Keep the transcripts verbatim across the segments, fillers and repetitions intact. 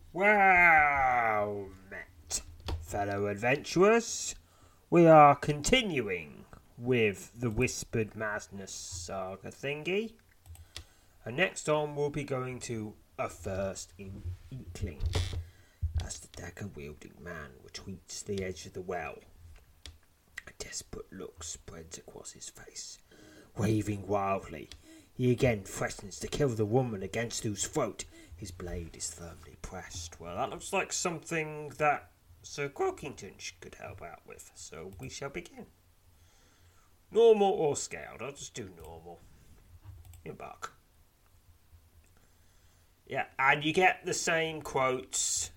Well met, fellow adventurers. We are continuing with the Whispered Madness saga thingy. And next on we'll be going to A First in Inkling, as the dagger-wielding man retreats to the edge of the well. A desperate look spreads across his face. Waving wildly, he again threatens to kill the woman against whose throat his blade is firmly pressed. Well, that looks like something that Sir Croakington could help out with, so we shall begin. Normal or scaled? I'll just do normal. Embark. Yeah, and you get the same quotes.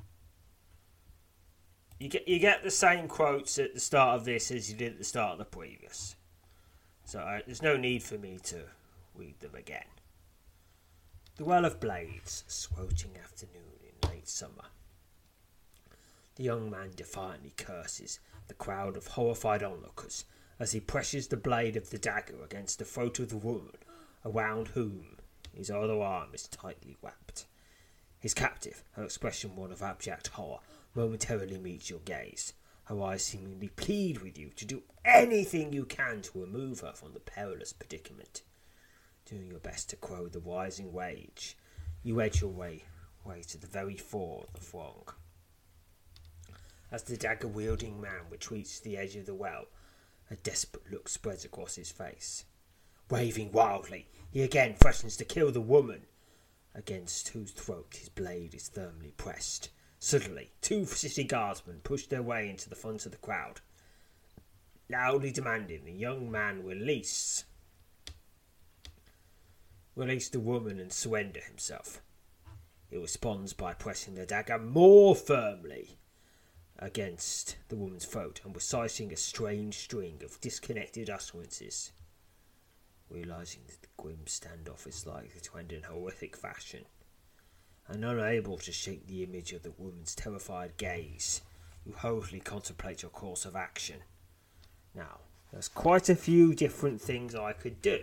You get you get the same quotes at the start of this as you did at the start of the previous. So uh, there's no need for me to read them again. The Well of Blades, a sweltering afternoon in late summer. The young man defiantly curses the crowd of horrified onlookers as he presses the blade of the dagger against the throat of the woman around whom his other arm is tightly wrapped. His captive, her expression one of abject horror, momentarily meets your gaze. Her eyes seemingly plead with you to do anything you can to remove her from the perilous predicament. Doing your best to quell the rising rage, you edge your way, way to the very fore of the throng. As the dagger-wielding man retreats to the edge of the well, a desperate look spreads across his face. Waving wildly, he again threatens to kill the woman, against whose throat his blade is firmly pressed. Suddenly, two city guardsmen push their way into the front of the crowd, loudly demanding the young man release release the woman and surrender himself. He responds by pressing the dagger more firmly against the woman's throat and reciting a strange string of disconnected utterances. Realising that the grim standoff is likely to end in horrific fashion, and unable to shake the image of the woman's terrified gaze, you hurriedly contemplate your course of action. Now, there's quite a few different things I could do.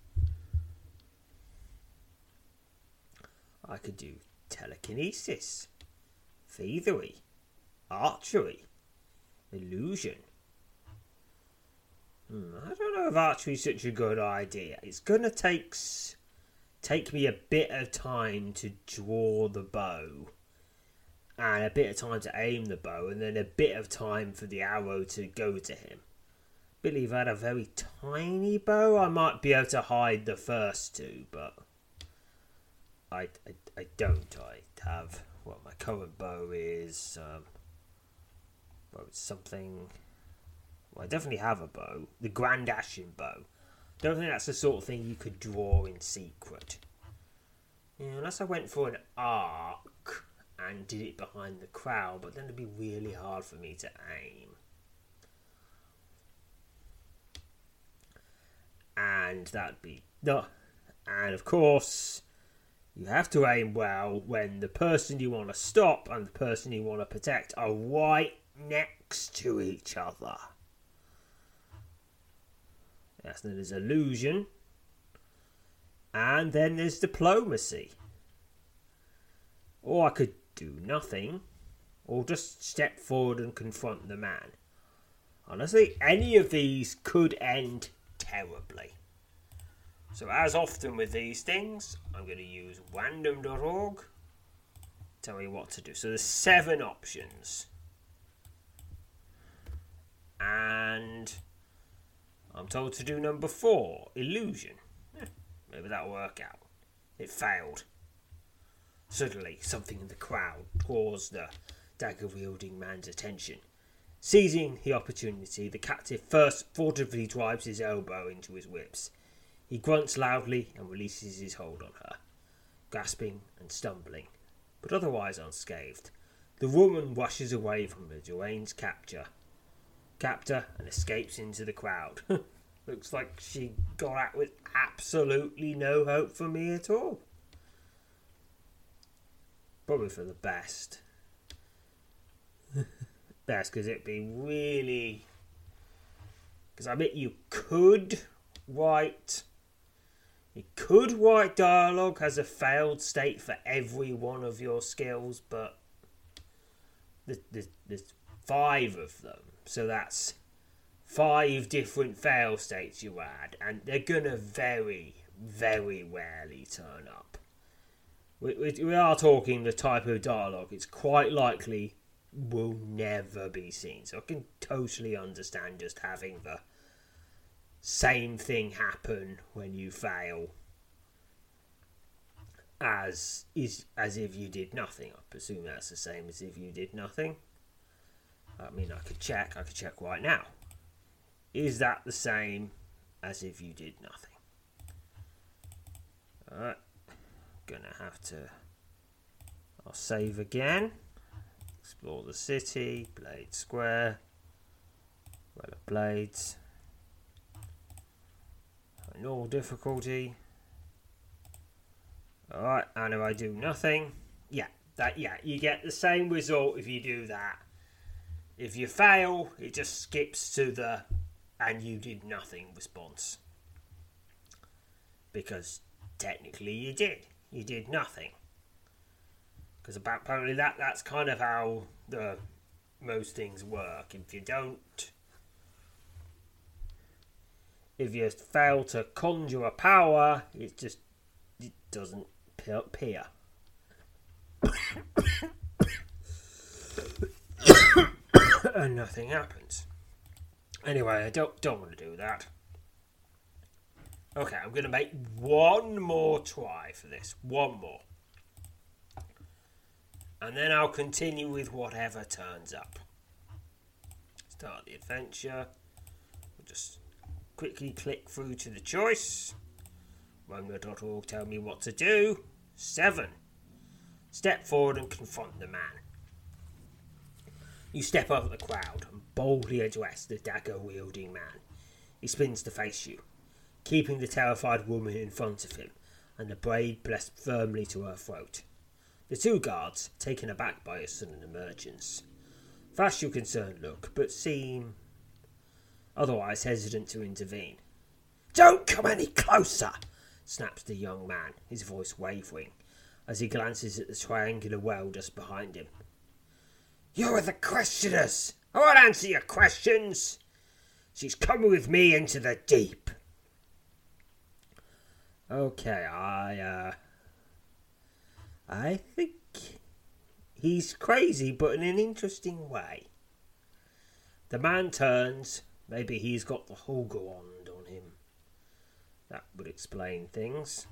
I could do telekinesis, thievery, archery, illusion. Hmm, I don't know if archery is such a good idea. It's going to take, take me a bit of time to draw the bow, and a bit of time to aim the bow, and then a bit of time for the arrow to go to him. I believe I had a very tiny bow. I might be able to hide the first two, but I, I, I don't. I have, well, my current bow is, um, well, it's something, well, I definitely have a bow, the Grand Ashen bow. Don't think that's the sort of thing you could draw in secret. Yeah, unless I went for an arc and did it behind the crowd, but then it'd be really hard for me to aim. And that'd be, no, and of course, you have to aim well when the person you want to stop and the person you want to protect are right next to each other. Yes, then there's illusion. And then there's diplomacy. Or I could do nothing, or just step forward and confront the man. Honestly, any of these could end terribly. So as often with these things, I'm going to use random dot org. Tell me what to do. So there's seven options. And I'm told to do number four, illusion. Eh, maybe that'll work out. It failed. Suddenly, something in the crowd draws the dagger-wielding man's attention. Seizing the opportunity, the captive first furtively drives his elbow into his ribs. He grunts loudly and releases his hold on her, gasping and stumbling, but otherwise unscathed. The woman rushes away from the deranged captor, captor and escapes into the crowd. Looks like she got out with absolutely no hope for me at all. Probably for the best. Best, because it'd be really... Because I bet you could write You could write dialogue as a failed state for every one of your skills, but there's, there's five of them. So that's five different fail states you add, and they're going to very, very rarely turn up. We, we, we are talking the type of dialogue it's quite likely will never be seen. So I can totally understand just having the same thing happen when you fail as is as if you did nothing. I presume that's the same as if you did nothing. I mean, I could check. I could check right now. Is that the same as if you did nothing? Alright. Gonna have to... I'll save again. Explore the city. Blade Square. Well of Blades. Normal difficulty. Alright, and if I do nothing... Yeah, that yeah, you get the same result if you do that. If you fail, it just skips to the and you did nothing response. Because technically you did. You did nothing. Because apparently that, that's kind of how the most things work. If you don't... If you fail to conjure a power, it just it doesn't appear. And nothing happens. Anyway, I don't don't want to do that. Okay, I'm going to make one more try for this. One more. And then I'll continue with whatever turns up. Start the adventure. We'll just quickly click through to the choice. Romeo dot org tell me what to do. Seven. Step forward and confront the man. You step over the crowd and boldly address the dagger-wielding man. He spins to face you, keeping the terrified woman in front of him, and the blade pressed firmly to her throat. The two guards, taken aback by his sudden emergence, flash you a concerned look, but seem otherwise hesitant to intervene. "Don't come any closer!" snaps the young man, his voice wavering, as he glances at the triangular well just behind him. "You are the questioners! I won't answer your questions! She's coming with me into the deep." Okay, I, uh... I think he's crazy, but in an interesting way. The man turns. Maybe he's got the Holgerwand on him. That would explain things.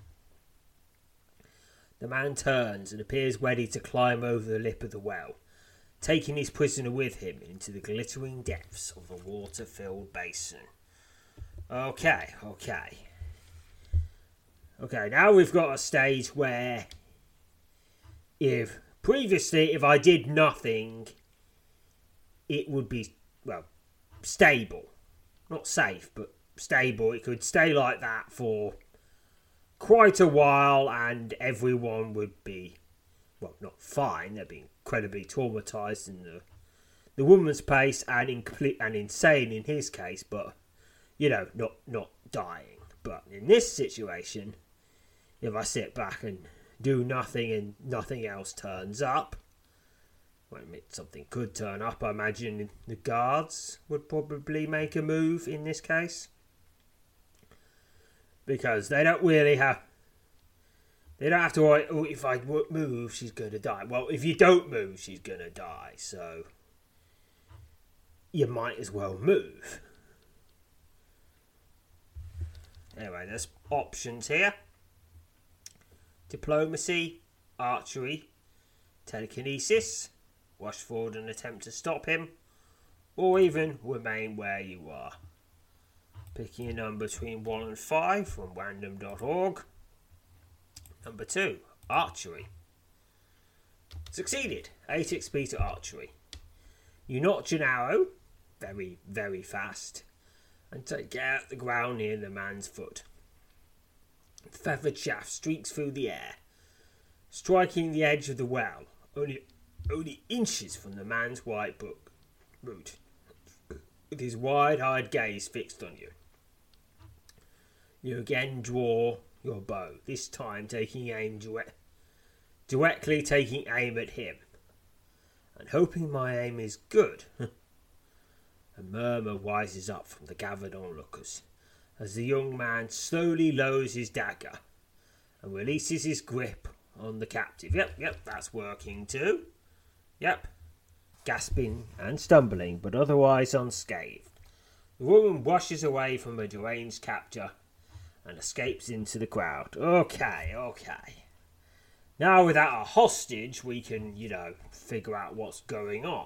The man turns and appears ready to climb over the lip of the well, taking his prisoner with him into the glittering depths of the water-filled basin. Okay, okay. Okay, now we've got a stage where if previously if I did nothing, it would be, well, stable. Not safe, but stable. It could stay like that for quite a while and everyone would be, well, not fine. They'd be incredibly traumatised in the the woman's case and in complete and insane in his case, but you know, not not dying. But in this situation, if I sit back and do nothing and nothing else turns up, well, I mean, something could turn up. I imagine the guards would probably make a move in this case, because they don't really have. They don't have to worry, oh, if I move, she's going to die. Well, if you don't move, she's going to die. So, you might as well move. Anyway, there's options here. Diplomacy, archery, telekinesis, rush forward and attempt to stop him, or even remain where you are. Picking a number between one and five from random dot org. Number two, archery. Succeeded. eight X P to archery. You notch an arrow, very, very fast, and take it out the ground near the man's foot. The feathered shaft streaks through the air, striking the edge of the well, only, only inches from the man's white book root, with his wide-eyed gaze fixed on you. You again draw your bow, this time taking aim direct, directly taking aim at him, and hoping my aim is good. A murmur rises up from the gathered onlookers as the young man slowly lowers his dagger and releases his grip on the captive. Yep, yep, that's working too. Yep. Gasping and stumbling, but otherwise unscathed, the woman rushes away from a deranged captor and escapes into the crowd. Okay, okay. Now without a hostage, we can, you know, figure out what's going on.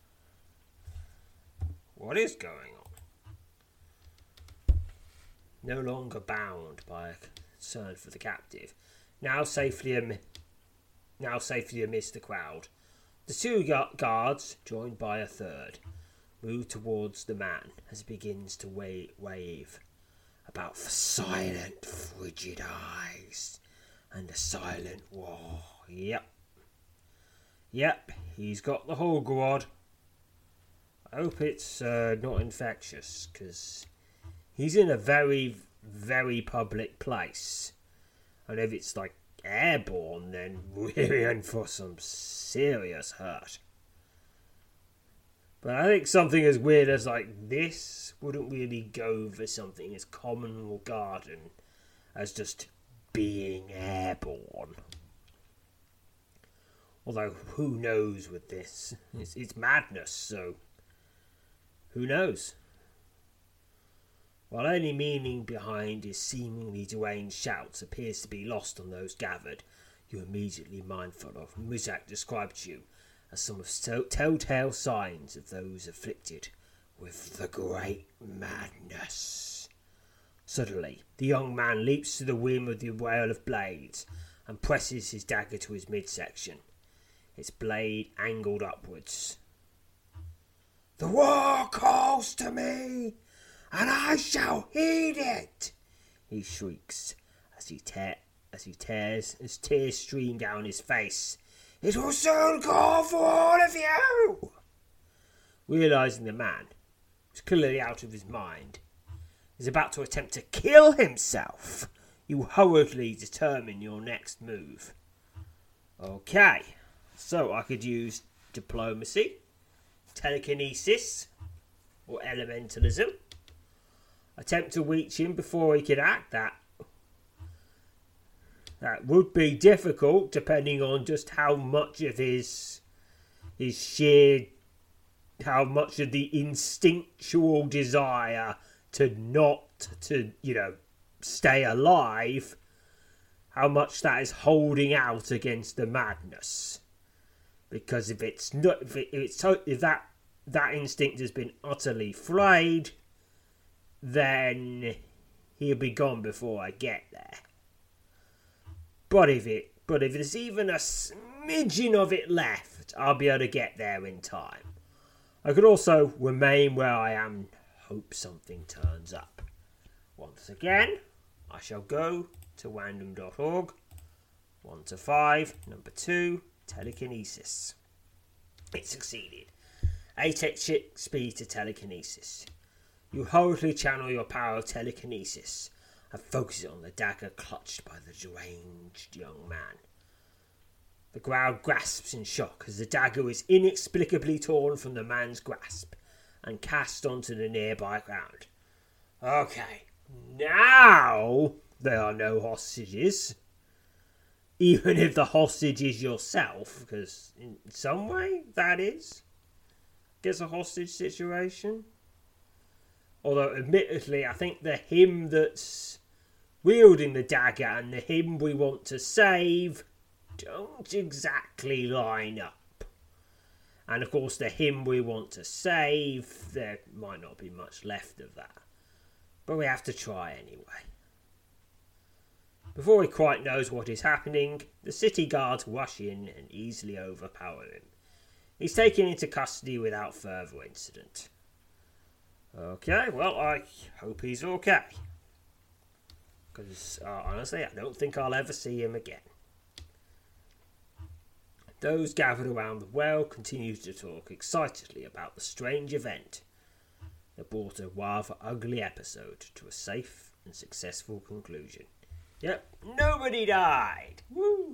What is going on? No longer bound by a concern for the captive, now safely am- now safely amidst the crowd, the two guards, joined by a third, move towards the man as he begins to wa- wave about the silent, frigid eyes and the silent war. Yep. Yep, he's got the whole grod. I hope it's uh, not infectious, because he's in a very, very public place. And if it's like airborne, then we're in for some serious hurt. But I think something as weird as like this wouldn't really go for something as common or garden as just being airborne. Although, who knows with this? It's, it's madness, so who knows? While any meaning behind his seemingly deranged shouts appears to be lost on those gathered, you're immediately mindful of Muzak described to you as some of the telltale signs of those afflicted with the great madness. Suddenly, the young man leaps to the whim of the whale of blades and presses his dagger to his midsection, its blade angled upwards. The war calls to me, and I shall heed it, he shrieks as he tear as he tears as tears stream down his face. It will soon call for all of you. Realising the man was clearly out of his mind, is about to attempt to kill himself, you hurriedly determine your next move. Okay, so I could use diplomacy, telekinesis, or elementalism. Attempt to reach him before he could act. That that would be difficult, depending on just how much of his his sheer, how much of the instinctual desire to not to you know stay alive, how much that is holding out against the madness. Because if it's not, if, it, if it's if that that instinct has been utterly frayed, then he'll be gone before I get there. But if it, but if there's even a smidgen of it left, I'll be able to get there in time. I could also remain where I am, hope something turns up. Once again, I shall go to random dot org. One to five, number two, telekinesis. It succeeded. eight x speed to telekinesis. You hurriedly channel your power of telekinesis and focus it on the dagger clutched by the deranged young man. The crowd grasps in shock as the dagger is inexplicably torn from the man's grasp and cast onto the nearby ground. Okay, now there are no hostages. Even if the hostage is yourself, because in some way that is, gets a hostage situation. Although, admittedly, I think the him that's wielding the dagger and the him we want to save don't exactly line up. And, of course, the him we want to save, there might not be much left of that. But we have to try anyway. Before he quite knows what is happening, the city guards rush in and easily overpower him. He's taken into custody without further incident. Okay, well, I hope he's okay. Because, uh, honestly, I don't think I'll ever see him again. Those gathered around the well continue to talk excitedly about the strange event that brought a rather ugly episode to a safe and successful conclusion. Yep, nobody died. Woo!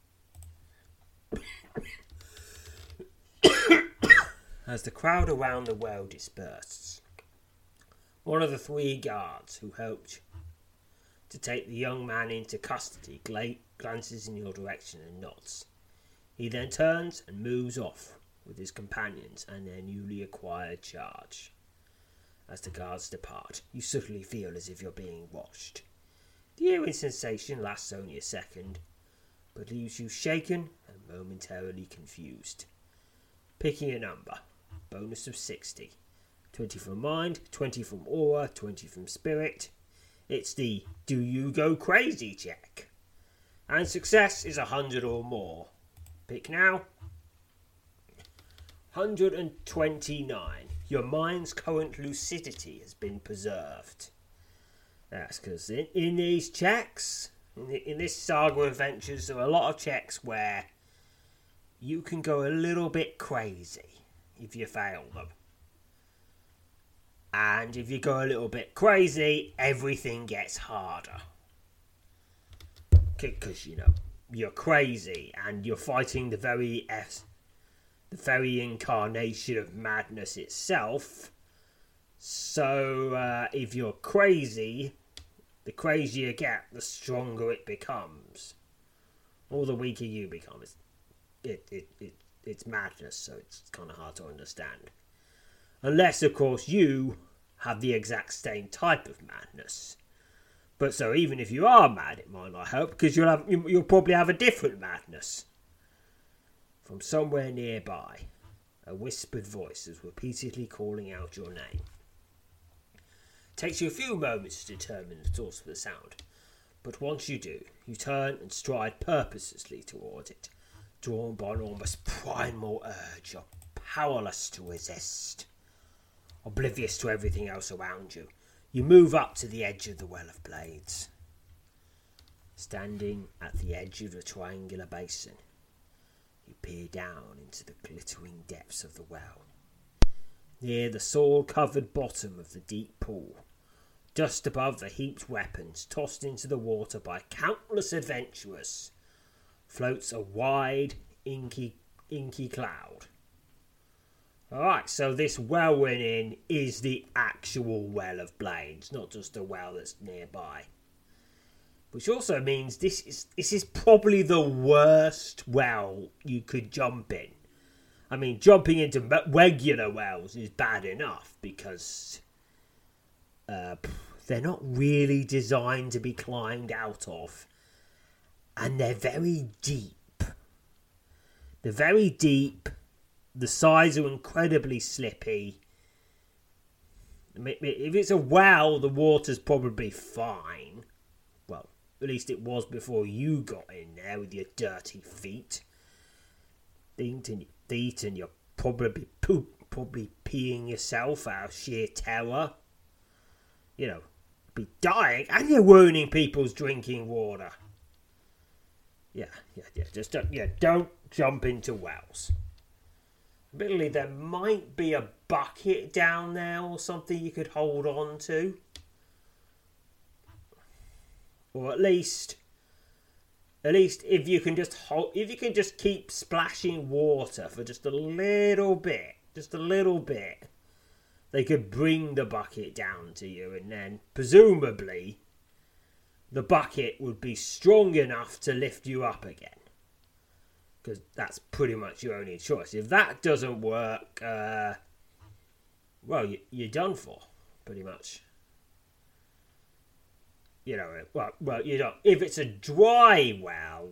As the crowd around the well disperses, one of the three guards who helped to take the young man into custody gla- glances in your direction and nods. He then turns and moves off with his companions and their newly acquired charge. As the guards depart, you suddenly feel as if you're being watched. The eerie sensation lasts only a second, but leaves you shaken and momentarily confused. Picking a number. Bonus of sixty. twenty from mind, twenty from aura, twenty from spirit. It's the do you go crazy check. And success is one hundred or more. Pick now. one hundred twenty-nine. Your mind's current lucidity has been preserved. That's because in, in these checks, in, the, in this Saga Adventures, there are a lot of checks where you can go a little bit crazy if you fail them. And if you go a little bit crazy, everything gets harder. Because, you know, you're crazy and you're fighting the very es- the very incarnation of madness itself. So, uh, if you're crazy, the crazier you get, the stronger it becomes. Or the weaker you become. It's, it, it, it, it's madness, so it's kind of hard to understand. Unless, of course, you have the exact same type of madness. But so even if you are mad, it might not help, because you'll have you'll probably have a different madness. From somewhere nearby, a whispered voice is repeatedly calling out your name. It takes you a few moments to determine the source of the sound, but once you do, you turn and stride purposelessly towards it, drawn by an almost primal urge. You're powerless to resist. Oblivious to everything else around you, you move up to the edge of the Well of Blades. Standing at the edge of the triangular basin, you peer down into the glittering depths of the well. Near the soil-covered bottom of the deep pool, just above the heaped weapons tossed into the water by countless adventurers, floats a wide, inky, inky cloud. Alright, so this well we're in is the actual Well of Blades, not just a well that's nearby. Which also means this is this is probably the worst well you could jump in. I mean, jumping into regular wells is bad enough because uh, they're not really designed to be climbed out of. And they're very deep. They're very deep. The sides are incredibly slippy. If it's a well, the water's probably fine. Well, at least it was before you got in there with your dirty feet. Eating your feet and you're probably poop, probably peeing yourself out of sheer terror. You know, be dying and you're ruining people's drinking water. Yeah, yeah, yeah. Just don't, yeah, don't jump into wells. Admittedly, there might be a bucket down there or something you could hold on to. Or at least, at least if you can just hold, if you can just keep splashing water for just a little bit, just a little bit, they could bring the bucket down to you, and then presumably the bucket would be strong enough to lift you up again. Because that's pretty much your only choice. If that doesn't work, uh, well, you, you're done for, pretty much. You know, well, well, you don't. If it's a dry well,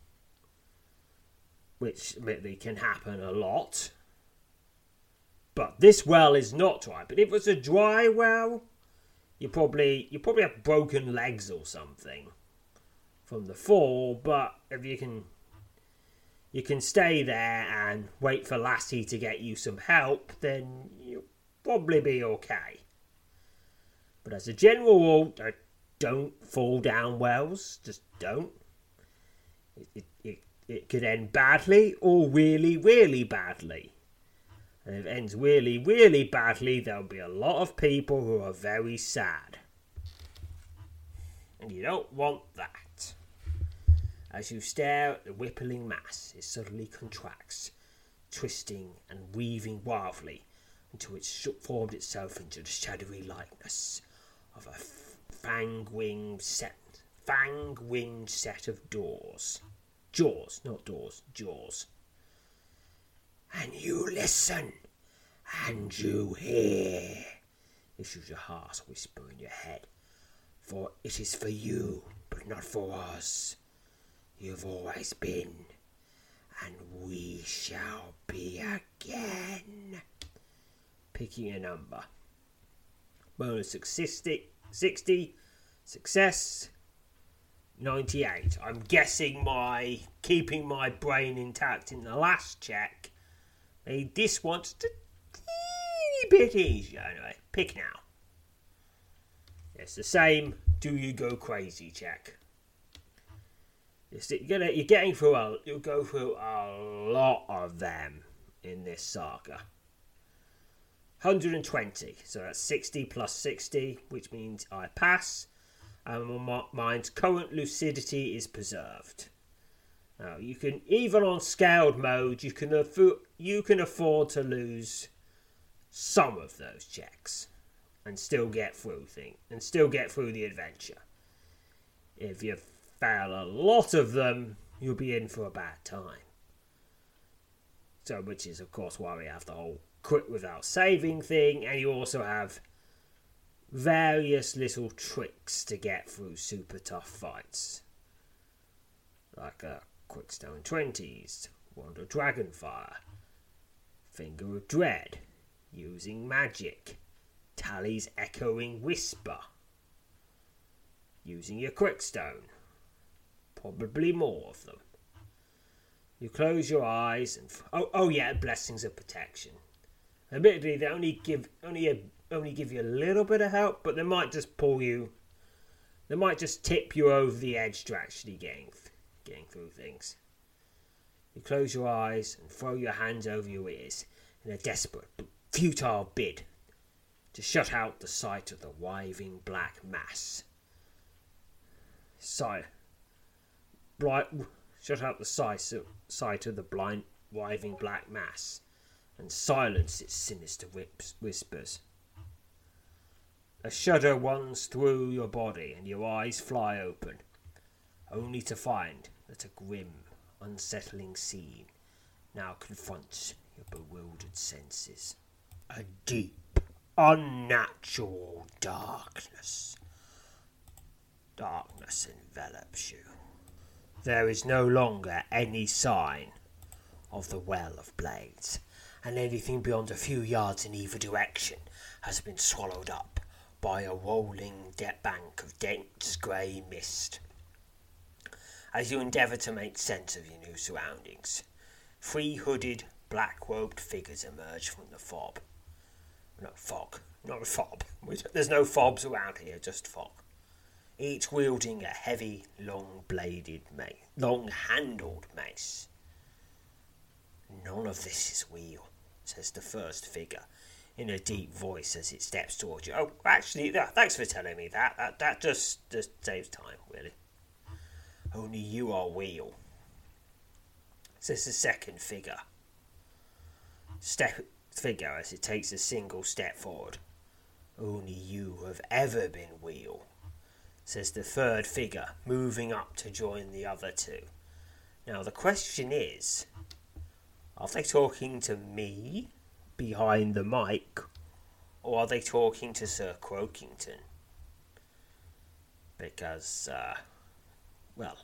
which admittedly can happen a lot, but this well is not dry. But if it's a dry well, you probably you probably have broken legs or something from the fall. But if you can. You can stay there and wait for Lassie to get you some help, then you'll probably be okay. But as a general rule, don't fall down wells. Just don't. It, it, it, it could end badly or really, really badly. And if it ends really, really badly, there'll be a lot of people who are very sad. and you don't want that. As you stare at the whippling mass, it suddenly contracts, twisting and weaving wildly until it formed itself into the shadowy likeness of a fang-winged set, fang-winged set of doors. Jaws, not doors, jaws. And you listen, and you hear, issues a harsh whisper in your head. For it is for you, but not for us. You've always been, and we shall be again. Picking a number. Bonus sixty, sixty, success, ninety-eight. I'm guessing my, keeping my brain intact in the last check, made this one just a teeny bit easier. Anyway, pick now. It's the same do you go crazy check. You're, gonna, you're getting through a, you'll go through a lot of them in this saga. one hundred twenty, so that's sixty plus sixty, which means I pass, and my mind's current lucidity is preserved. Now, you can, even on scaled mode, you can affo- you can afford to lose some of those checks and still get through thing and still get through the adventure. If you fail a lot of them, you'll be in for a bad time. So, which is of course why we have the whole quit without saving thing, and you also have various little tricks to get through super tough fights, like a Quickstone twenties, Wand of Dragonfire, Finger of Dread, using magic, Tally's Echoing Whisper, using your Quickstone, probably more of them. You close your eyes and f- oh oh yeah, Blessings of Protection. Admittedly, they only give only a, only give you a little bit of help, but they might just pull you. They might just tip you over the edge to actually getting getting through things. You close your eyes and throw your hands over your ears in a desperate but futile bid to shut out the sight of the wiving black mass. Sight, bright, shut out the sight of, sight of the blind, wiving black mass, and silence its sinister whips, whispers. A shudder runs through your body, and your eyes fly open, only to find that a grim, unsettling scene now confronts your bewildered senses. A deep, unnatural darkness. Darkness envelops you. There is no longer any sign of the Well of Blades, and anything beyond a few yards in either direction has been swallowed up by a rolling bank of dense grey mist. As you endeavour to make sense of your new surroundings, three hooded, black-robed figures emerge from the fob. No, fog. Not a fob. There's no fobs around here, just fog. Each wielding a heavy, long-bladed, mace, long-handled mace. None of this is real, says the first figure, in a deep voice as it steps towards you. Oh, actually, yeah, thanks for telling me that. That, that just, just saves time, really. Only you are real, says the second figure. Step figure as it takes a single step forward. Only you have ever been real, says the third figure, moving up to join the other two. Now the question is, are they talking to me behind the mic, or are they talking to Sir Croakington? Because, uh, well,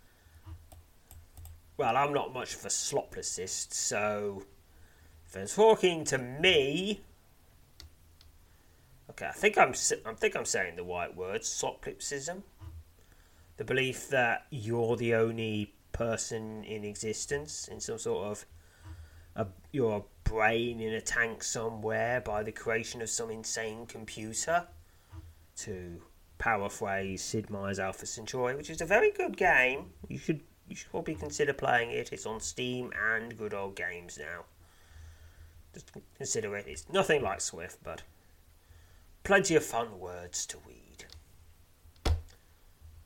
well, I'm not much of a sloplessist, so if they're talking to me, okay, I think I'm, I think I'm saying the right words, sloplipsism, the belief that you're the only person in existence in some sort of a, you're a brain in a tank somewhere by the creation of some insane computer, to paraphrase Sid Meier's Alpha Centauri, which is a very good game. You should you should probably consider playing it. It's on Steam and Good Old Games now. Just consider it. It's nothing like Swift, but plenty of fun words to read.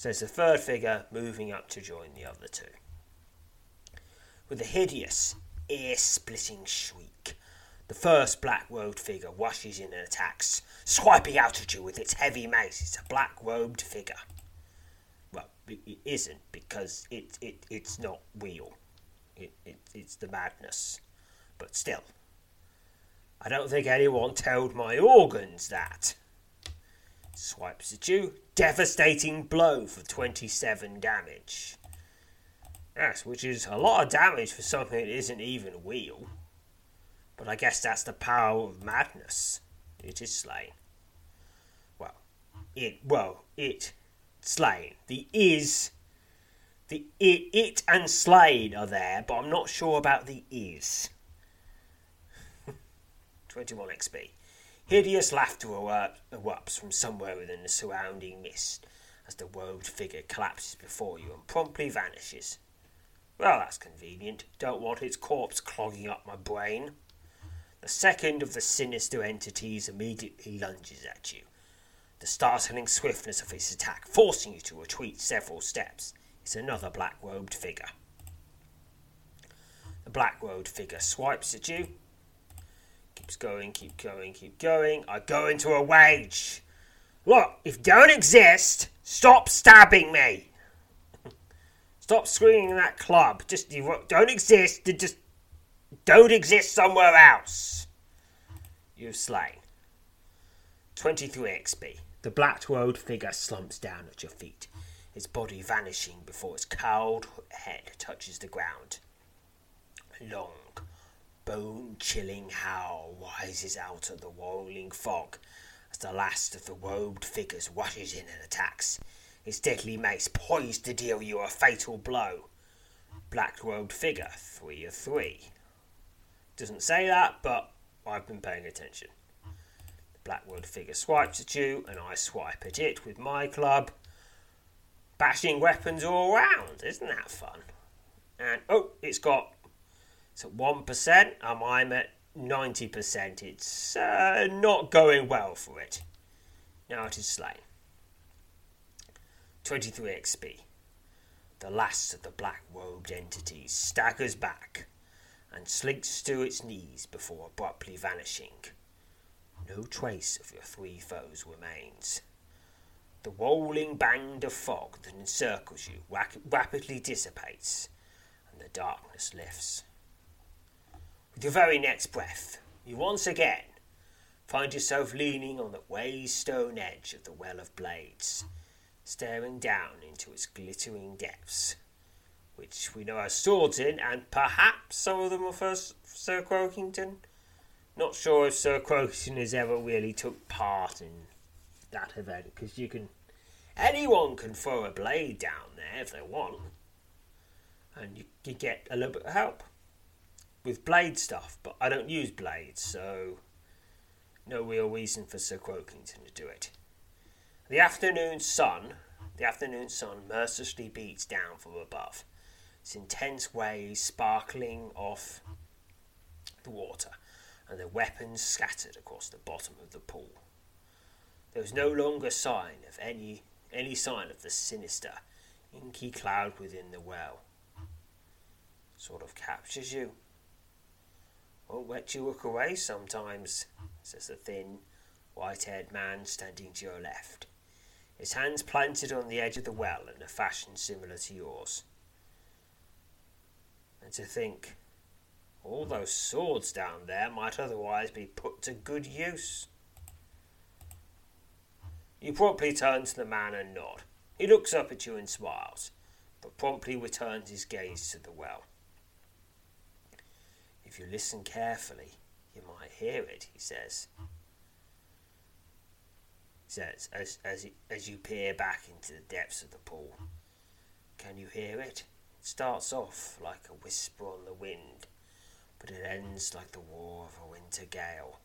says the third figure, moving up to join the other two. With a hideous, ear-splitting shriek, the first black-robed figure rushes in and attacks, swiping out at you with its heavy mace. It's a black-robed figure. Well, it isn't, because it, it it's not real. It, it It's the madness. But still, I don't think anyone told my organs that. Swipes at you. Devastating blow for twenty-seven damage. Yes, which is a lot of damage for something that isn't even real. But I guess that's the power of madness. It is slain. Well, it, well, it, slain. The is, the it, it and slain are there, but I'm not sure about the is. twenty-one X P. Hideous laughter erupts from somewhere within the surrounding mist as the robed figure collapses before you and promptly vanishes. Well, that's convenient. Don't want its corpse clogging up my brain. The second of the sinister entities immediately lunges at you, the startling swiftness of its attack forcing you to retreat several steps. It's another black-robed figure. The black-robed figure swipes at you. Keeps going, keep going, keep going. I go into a rage. Look, if you don't exist, stop stabbing me. Stop screaming that club. Just you don't exist. Just don't exist somewhere else. You've slain. twenty-three X P. The black-robed figure slumps down at your feet, its body vanishing before its cowled head touches the ground. A long, bone-chilling howl rises out of the rolling fog as the last of the robed figures rushes in and attacks, its deadly mace poised to deal you a fatal blow. Black-robed figure, three of three. Doesn't say that, but I've been paying attention. The black-robed figure swipes at you, and I swipe at it with my club, bashing weapons all around. Isn't that fun? And, oh, it's got... It's at one percent, and I'm at ninety percent. It's uh, not going well for it. Now it is slain. twenty-three X P. The last of the black-robed entities staggers back and slinks to its knees before abruptly vanishing. No trace of your three foes remains. The rolling band of fog that encircles you rap- rapidly dissipates, and the darkness lifts. With your very next breath, you once again find yourself leaning on the grey stone edge of the Well of Blades, staring down into its glittering depths, which we know has swords in, and perhaps some of them are for Sir Croakington. Not sure if Sir Croakington has ever really took part in that event, because you can, anyone can throw a blade down there if they want, and you can get a little bit of help with blade stuff, but I don't use blades, so no real reason for Sir Croakington to do it. The afternoon sun, the afternoon sun mercilessly beats down from above, its intense rays sparkling off the water, and the weapons scattered across the bottom of the pool. There is no longer sign of any any sign of the sinister, inky cloud within the well. Sort of captures you. Won't let you look away sometimes, says the thin, white-haired man standing to your left, his hands planted on the edge of the well in a fashion similar to yours. And to think, all those swords down there might otherwise be put to good use. You promptly turn to the man and nod. He looks up at you and smiles, but promptly returns his gaze to the well. If you listen carefully, you might hear it, he says. He says, as, as, as you peer back into the depths of the pool. Can you hear it? It starts off like a whisper on the wind, but it ends like the roar of a winter gale.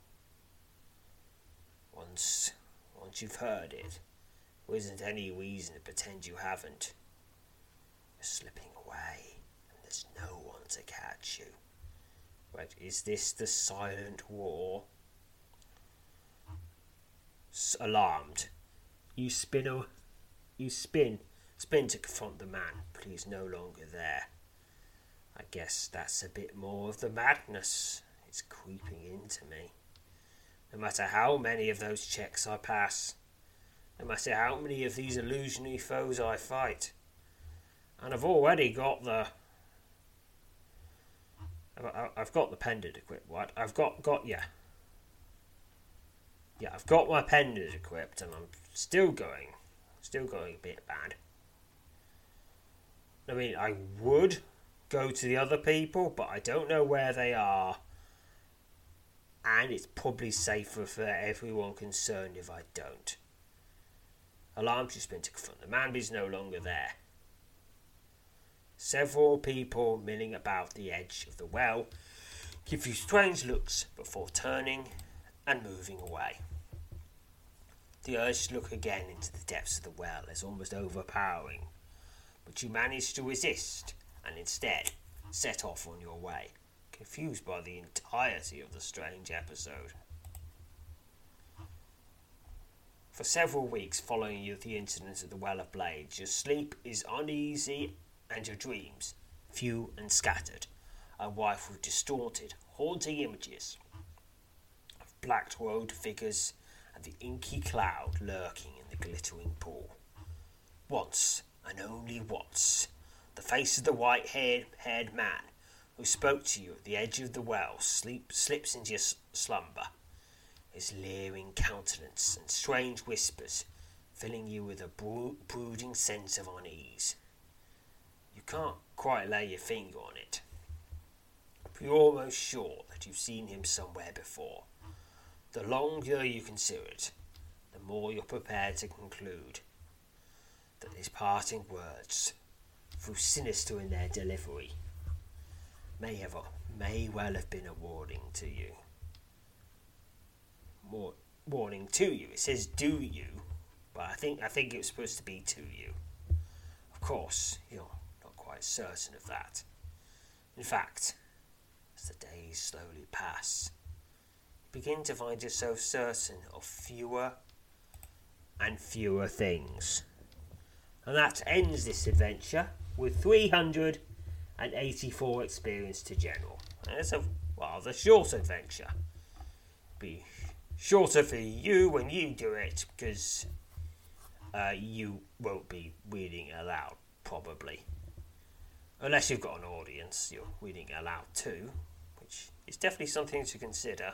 Once, once you've heard it, there isn't any reason to pretend you haven't. You're slipping away, and there's no one to catch you. Right, is this the silent roar? S- alarmed, you spin a, you spin It's been to confront the man, but he's no longer there. I guess that's a bit more of the madness. It's creeping into me. No matter how many of those checks I pass, no matter how many of these illusionary foes I fight, and I've already got the... I've got the pendant equipped, what? I've got, got, yeah. Yeah, I've got my pendant equipped, and I'm still going, still going a bit bad. I mean, I would go to the other people, but I don't know where they are, and it's probably safer for everyone concerned if I don't. Alarm's just been to confront the man, but he's no longer there. Several people milling about the edge of the well give you strange looks before turning and moving away. The urge to look again into the depths of the well is almost overpowering, but you manage to resist and instead set off on your way, confused by the entirety of the strange episode. For several weeks following the incident at the Well of Blades, your sleep is uneasy and your dreams few and scattered, are rife with distorted, haunting images of black-robed figures and the inky cloud lurking in the glittering pool. Once, and only once, the face of the white-haired haired man who spoke to you at the edge of the well sleep, slips into your slumber, his leering countenance and strange whispers filling you with a bro- brooding sense of unease. You can't quite lay your finger on it, but you're almost sure that you've seen him somewhere before. The longer you consider it, the more you're prepared to conclude that his parting words, though sinister in their delivery, may have may well have been a warning to you. More warning to you. It says "do you," but I think I think it was supposed to be "to you." Of course, you're not quite certain of that. In fact, as the days slowly pass, you begin to find yourself certain of fewer and fewer things. And that ends this adventure with three hundred eighty-four experience to general. And it's a rather short adventure. Be shorter for you when you do it, because uh, you won't be reading aloud, probably. Unless you've got an audience, you're reading aloud too, which is definitely something to consider.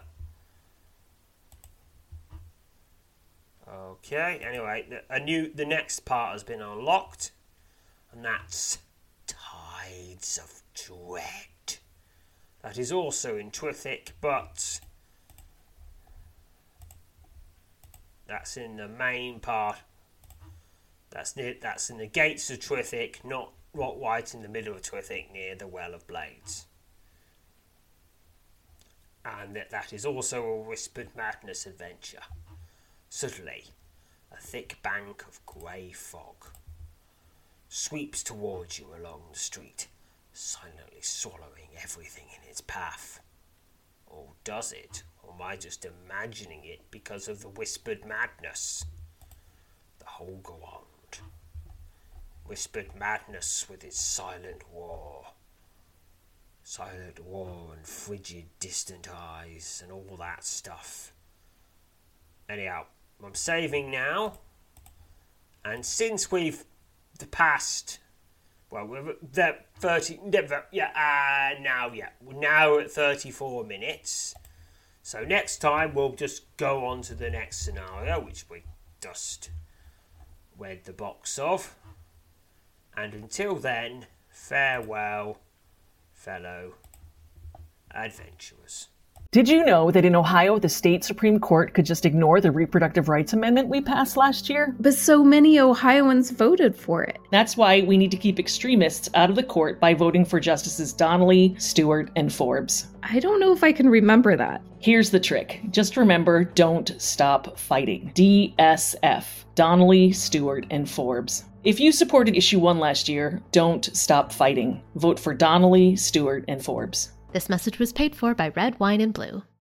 Okay, anyway, the, a new, the next part has been unlocked, and that's Tides of Dread. That is also in Twithic, but that's in the main part. That's near, that's in the gates of Twithic, not not right in the middle of Twithic, near the Well of Blades. And that, that is also a Whispered Madness adventure. Suddenly, a thick bank of grey fog sweeps towards you along the street, silently swallowing everything in its path. Or does it? Or am I just imagining it because of the Whispered Madness? The whole Ground. Whispered Madness with its silent war. Silent war and frigid distant eyes and all that stuff. Anyhow, I'm saving now, and since we've the past, well, we're the thirty, yeah, uh, now, yeah, we're now at thirty-four minutes. So next time we'll just go on to the next scenario, which we just read the box of. And until then, farewell, fellow adventurers. Did you know that in Ohio, the state Supreme Court could just ignore the reproductive rights amendment we passed last year? But so many Ohioans voted for it. That's why we need to keep extremists out of the court by voting for Justices Donnelly, Stewart, and Forbes. I don't know if I can remember that. Here's the trick. Just remember, don't stop fighting. D S F. Donnelly, Stewart, and Forbes. If you supported Issue one last year, don't stop fighting. Vote for Donnelly, Stewart, and Forbes. This message was paid for by Red Wine and Blue.